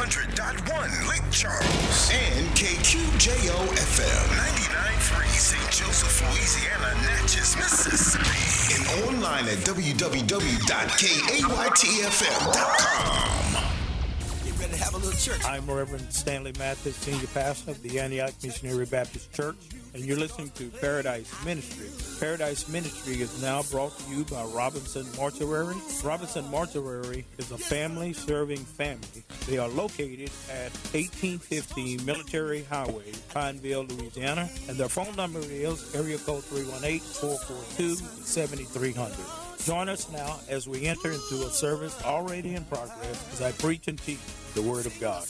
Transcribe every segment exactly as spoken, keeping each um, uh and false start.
hundred point one Lake Charles, and K Q J O F M ninety-nine point three Saint Joseph, Louisiana, Natchez, Mississippi, and online at w w w dot kaytf m dot com. Get ready to have a little church. I'm Reverend Stanley Mathis, Senior Pastor of the Antioch Missionary Baptist Church, and you're listening to Paradise Ministry. Paradise Ministry is now brought to you by Robinson Mortuary. Robinson Mortuary is a family-serving family. They are located at eighteen fifteen Military Highway, Pineville, Louisiana, and their phone number is area code three one eight, four four two, seven three zero zero. Join us now as we enter into a service already in progress as I preach and teach the Word of God.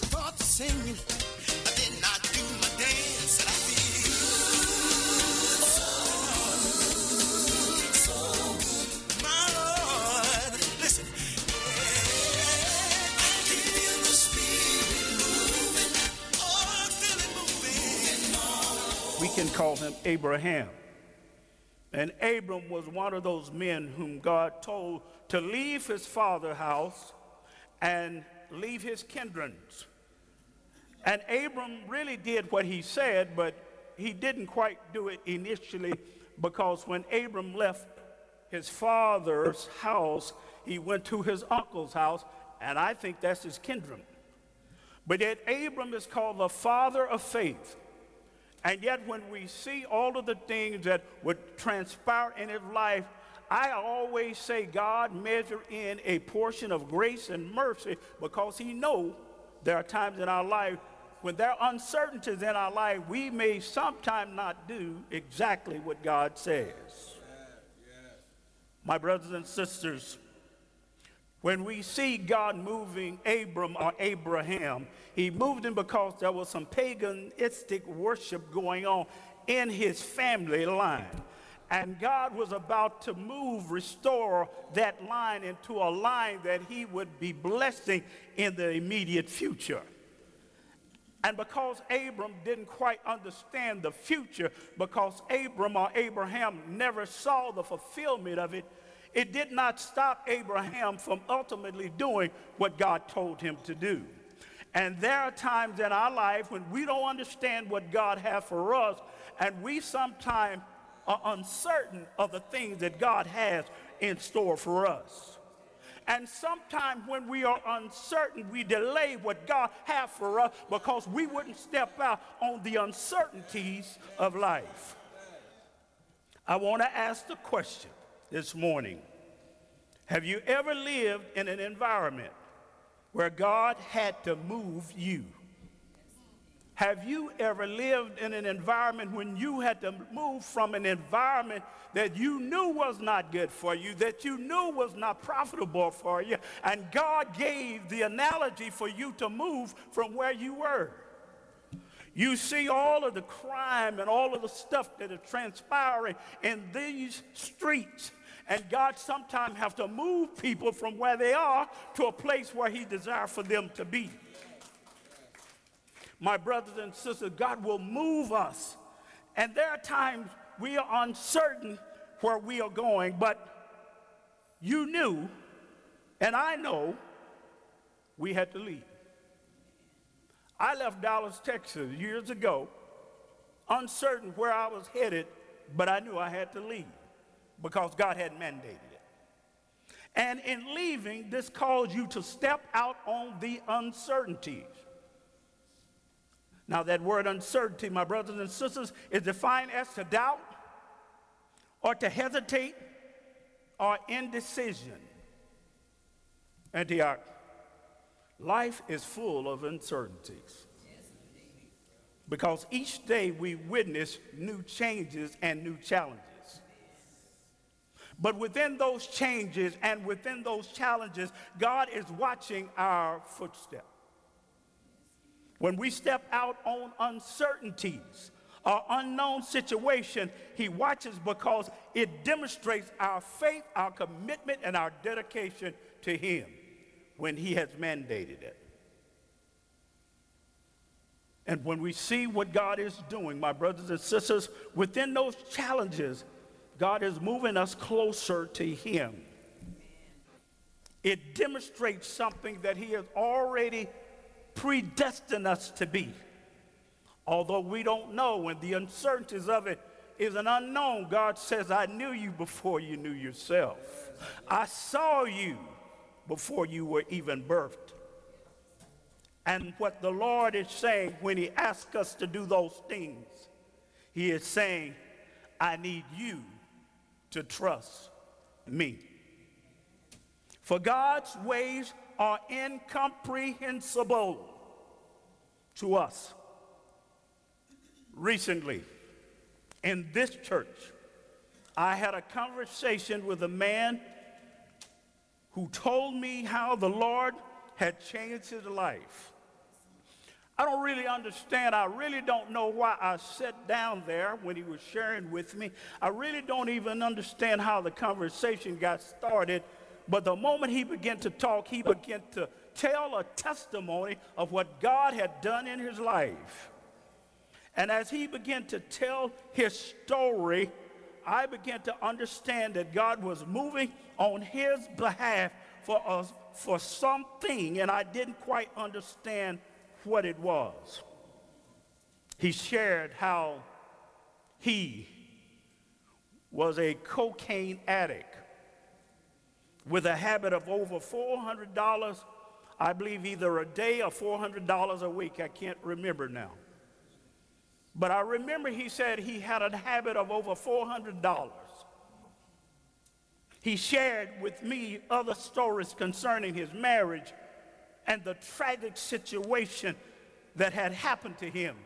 We can call him Abraham. And Abram was one of those men whom God told to leave his father's house and leave his kindreds. And Abram really did what he said, but he didn't quite do it initially, because when Abram left his father's house, he went to his uncle's house, and I think that's his kindred. But yet Abram is called the father of faith. And yet when we see all of the things that would transpire in his life, I always say God measure in a portion of grace and mercy, because he knows there are times in our life when there are uncertainties in our life, we may sometimes not do exactly what God says. Yeah, yeah. My brothers and sisters, when we see God moving Abram or Abraham, he moved him because there was some paganistic worship going on in his family line. And God was about to move, restore that line into a line that he would be blessing in the immediate future. And because Abram didn't quite understand the future, because Abram or Abraham never saw the fulfillment of it, it did not stop Abraham from ultimately doing what God told him to do. And there are times in our life when we don't understand what God has for us, and we sometimes are uncertain of the things that God has in store for us. And sometimes when we are uncertain, we delay what God has for us because we wouldn't step out on the uncertainties of life. I want to ask the question this morning: have you ever lived in an environment where God had to move you? Have you ever lived in an environment when you had to move from an environment that you knew was not good for you, that you knew was not profitable for you, and God gave the analogy for you to move from where you were? You see all of the crime and all of the stuff that is transpiring in these streets, and God sometimes has to move people from where they are to a place where he desires for them to be. My brothers and sisters, God will move us. And there are times we are uncertain where we are going, but you knew, and I know, we had to leave. I left Dallas, Texas years ago, uncertain where I was headed, but I knew I had to leave because God had mandated it. And in leaving, this calls you to step out on the uncertainties. Now, that word uncertainty, my brothers and sisters, is defined as to doubt or to hesitate or indecision. Antioch, life is full of uncertainties because each day we witness new changes and new challenges. But within those changes and within those challenges, God is watching our footsteps. When we step out on uncertainties or unknown situation, he watches because it demonstrates our faith, our commitment, and our dedication to him when he has mandated it. And when we see what God is doing, my brothers and sisters, within those challenges, God is moving us closer to him. It demonstrates something that he has already predestined us to be. Although we don't know, and the uncertainties of it is an unknown, God says, I knew you before you knew yourself. I saw you before you were even birthed. And what the Lord is saying when he asks us to do those things, he is saying, I need you to trust me. For God's ways are incomprehensible to us. Recently, in this church, I had a conversation with a man who told me how the Lord had changed his life. I don't really understand. I really don't know why I sat down there when he was sharing with me. I really don't even understand how the conversation got started. But the moment he began to talk, he began to tell a testimony of what God had done in his life. And as he began to tell his story, I began to understand that God was moving on his behalf for us, for something, and I didn't quite understand what it was. He shared how he was a cocaine addict with a habit of over four hundred dollars, I believe either a day or four hundred dollars a week. I can't remember now. But I remember he said he had a habit of over four hundred dollars. He shared with me other stories concerning his marriage and the tragic situation that had happened to him.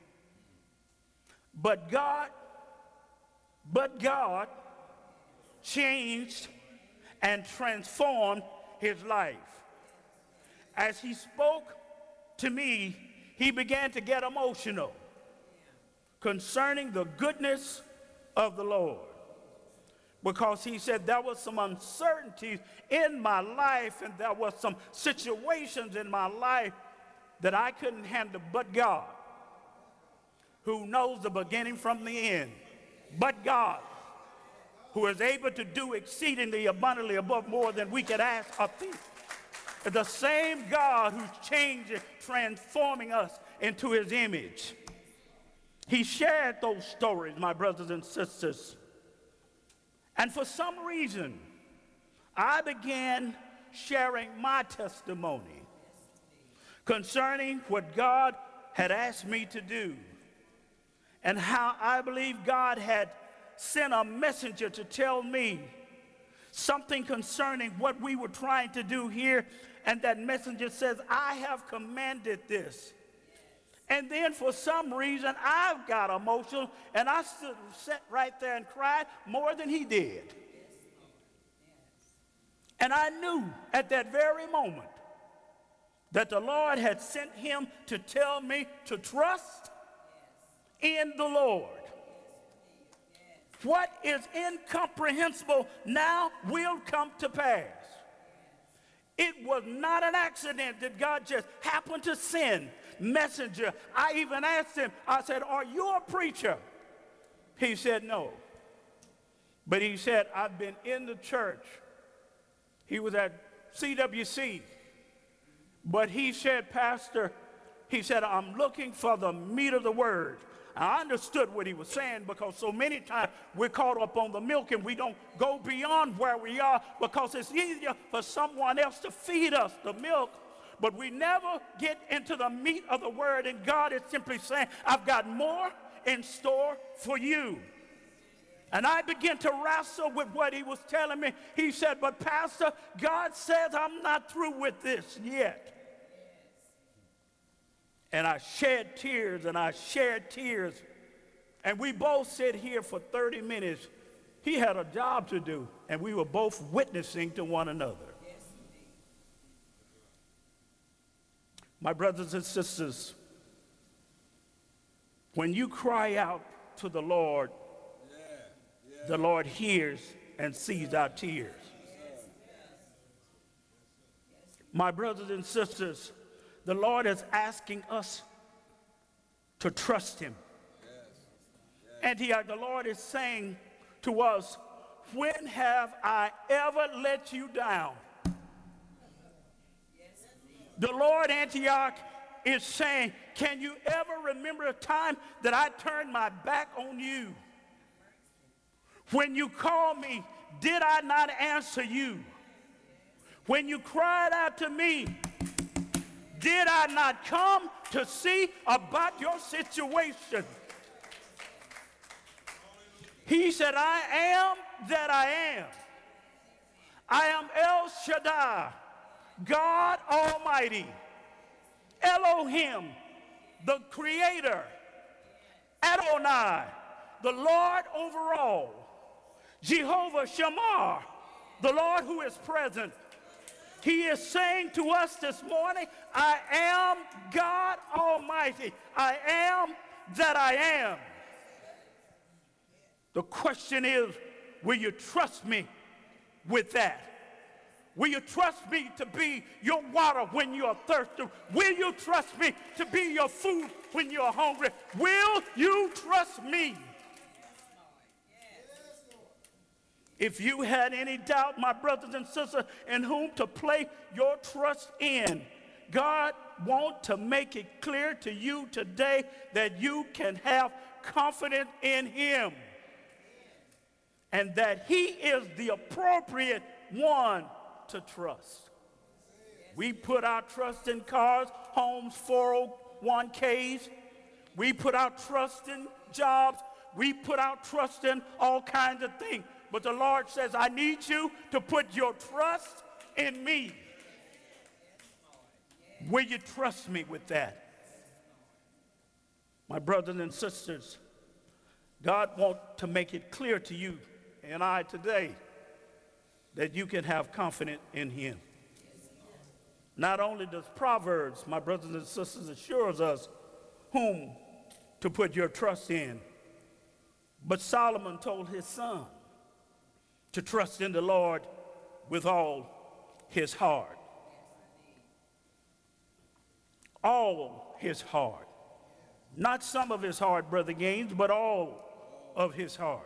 But God, but God changed and transformed his life. As he spoke to me, he began to get emotional concerning the goodness of the Lord. Because he said there was some uncertainties in my life and there were some situations in my life that I couldn't handle, but God, who knows the beginning from the end, but God, who is able to do exceedingly abundantly above more than we could ask or think. The same God who's changing, transforming us into his image. He shared those stories, my brothers and sisters. And for some reason, I began sharing my testimony concerning what God had asked me to do and how I believe God had sent a messenger to tell me something concerning what we were trying to do here. And that messenger says, I have commanded this. And then for some reason, I've got emotional, and I stood, sat right there and cried more than he did. And I knew at that very moment that the Lord had sent him to tell me to trust in the Lord. What is incomprehensible now will come to pass. It was not an accident that God just happened to send messenger. I even asked him, I said, are you a preacher? He said, no. But he said, I've been in the church. He was at C W C. But he said, Pastor, he said, I'm looking for the meat of the word. I understood what he was saying because so many times we're caught up on the milk and we don't go beyond where we are because it's easier for someone else to feed us the milk. But we never get into the meat of the word, and God is simply saying, I've got more in store for you. And I began to wrestle with what he was telling me. He said, but Pastor, God says I'm not through with this yet. And I shed tears, and I shared tears. And we both sat here for thirty minutes. He had a job to do, and we were both witnessing to one another. My brothers and sisters, when you cry out to the Lord, yeah, yeah. the Lord hears and sees our tears. My brothers and sisters, the Lord is asking us to trust him. And he, the Lord is saying to us, when have I ever let you down? The Lord, Antioch, is saying, can you ever remember a time that I turned my back on you? When you called me, did I not answer you? When you cried out to me, did I not come to see about your situation? He said, I am that I am. I am El Shaddai, God Almighty, Elohim, the Creator, Adonai, the Lord over all, Jehovah Shammah, the Lord who is present. He is saying to us this morning, I am God Almighty. I am that I am. The question is, will you trust me with that? Will you trust me to be your water when you're thirsty? Will you trust me to be your food when you're hungry? Will you trust me? If you had any doubt, my brothers and sisters, in whom to place your trust in, God wants to make it clear to you today that you can have confidence in him and that he is the appropriate one to trust. We put our trust in cars, homes, four oh one K's. We put our trust in jobs. We put our trust in all kinds of things. But the Lord says, I need you to put your trust in me. Will you trust me with that? My brothers and sisters, God wants to make it clear to you and I today that you can have confidence in him. Not only does Proverbs, my brothers and sisters, assures us whom to put your trust in, but Solomon told his son to trust in the Lord with all his heart. All his heart. Not some of his heart, Brother Gaines, but all of his heart.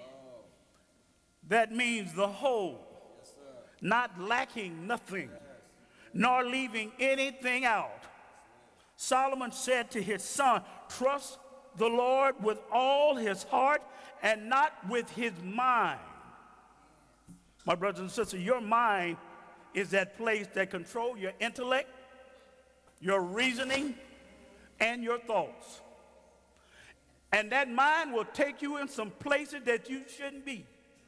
That means the whole, not lacking nothing, nor leaving anything out. Solomon said to his son, trust the Lord with all his heart and not with his mind. My brothers and sisters, your mind is that place that controls your intellect, your reasoning, and your thoughts. And that mind will take you in some places that you shouldn't be.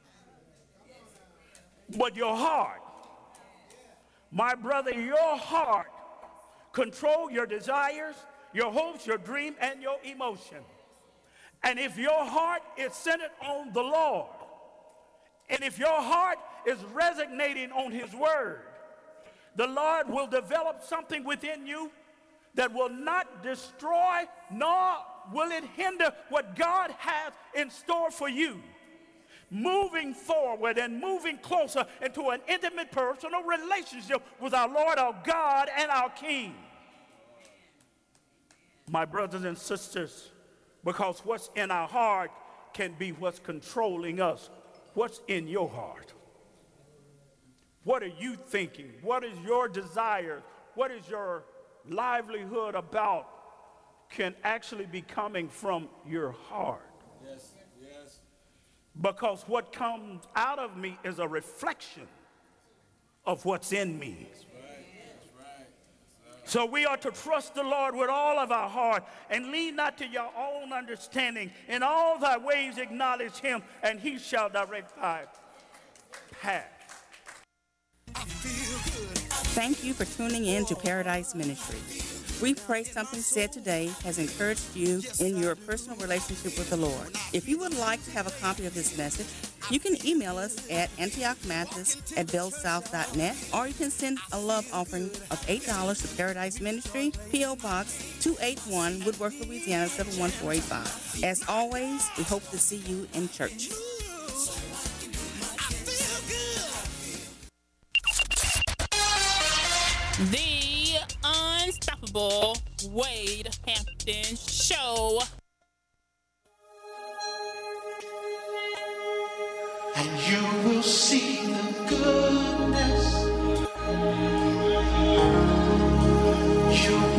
But your heart, my brother, your heart controls your desires, your hopes, your dream, and your emotion. And if your heart is centered on the Lord, and if your heart is resonating on his word, the Lord will develop something within you that will not destroy, nor will it hinder what God has in store for you. Moving forward and moving closer into an intimate personal relationship with our Lord, our God, and our King. My brothers and sisters, because what's in our heart can be what's controlling us. What's in your heart? What are you thinking? What is your desire? What is your livelihood about? Can actually be coming from your heart. Yes, yes. Because what comes out of me is a reflection of what's in me. That's right. That's right. That's right. So we are to trust the Lord with all of our heart and lean not to your own understanding. In all thy ways acknowledge him, and he shall direct thy path. Thank you for tuning in to Paradise Ministry. We pray something said today has encouraged you in your personal relationship with the Lord. If you would like to have a copy of this message, you can email us at antioch mathis at bellsouth dot net, or you can send a love offering of eight dollars to Paradise Ministry, P O. Box two eighty-one, Woodworth, Louisiana seven one four eight five. As always, we hope to see you in church. The Unstoppable Wade Hampton Show. And you will see the goodness